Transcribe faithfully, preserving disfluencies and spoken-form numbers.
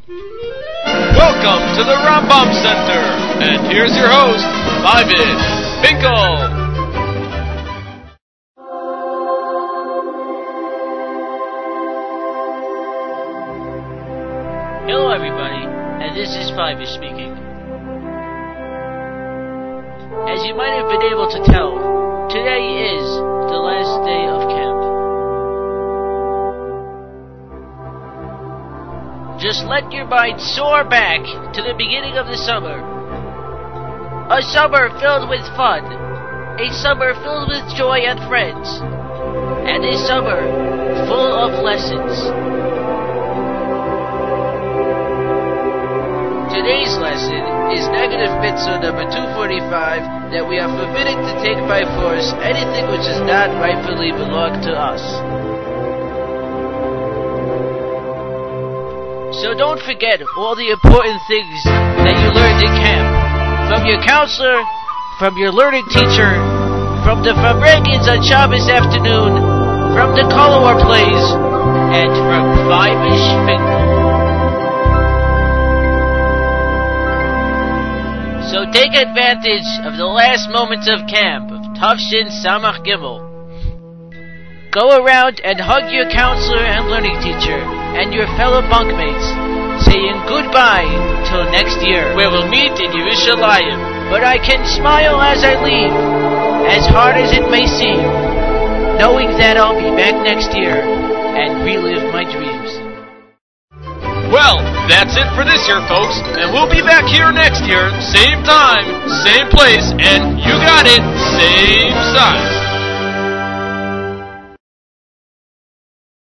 Welcome to the Rambam Center, and here's your host, Ivan Finkel. Hello everybody, and this is Fiver speaking. As you might have been able to tell, today is the last day of camp. Just let your mind soar back to the beginning of the summer. A summer filled with fun, a summer filled with joy and friends, and a summer full of lessons. Today's lesson is negative mitzvah number two forty-five, that we are forbidden to take by force anything which does not rightfully belong to us. So don't forget all the important things that you learned in camp, from your counselor, from your learning teacher, from the Fabregans on Shabbos afternoon, from the Kolor plays, and from Fivish Finkel. So take advantage of the last moments of camp of Tavshin Samach Gimel. Go around and hug your counselor and learning teacher and your fellow bunkmates, saying goodbye till next year, where we'll meet in Yerushalayim. But I can smile as I leave, as hard as it may seem, knowing that I'll be back next year and relive my dreams. Well, that's it for this year, folks, and we'll be back here next year, same time, same place, and you got it, same size.